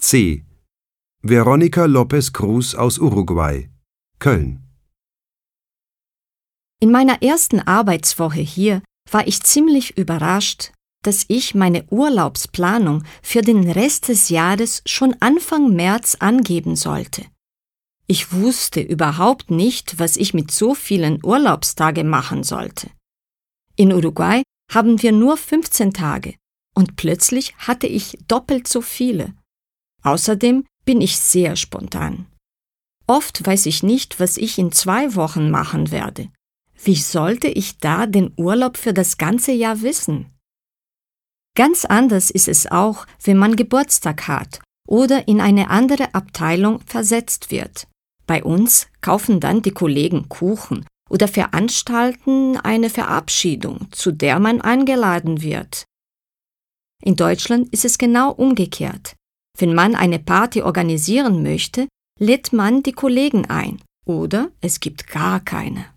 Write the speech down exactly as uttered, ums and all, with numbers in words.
C. Veronica Lopez Cruz aus Uruguay, Köln. In meiner ersten Arbeitswoche hier war ich ziemlich überrascht, dass ich meine Urlaubsplanung für den Rest des Jahres schon Anfang März angeben sollte. Ich wusste überhaupt nicht, was ich mit so vielen Urlaubstagen machen sollte. In Uruguay haben wir nur fünfzehn Tage und plötzlich hatte ich doppelt so viele. Außerdem bin ich sehr spontan. Oft weiß ich nicht, was ich in zwei Wochen machen werde. Wie sollte ich da den Urlaub für das ganze Jahr wissen? Ganz anders ist es auch, wenn man Geburtstag hat oder in eine andere Abteilung versetzt wird. Bei uns kaufen dann die Kollegen Kuchen oder veranstalten eine Verabschiedung, zu der man eingeladen wird. In Deutschland ist es genau umgekehrt. Wenn man eine Party organisieren möchte, lädt man die Kollegen ein oder es gibt gar keine.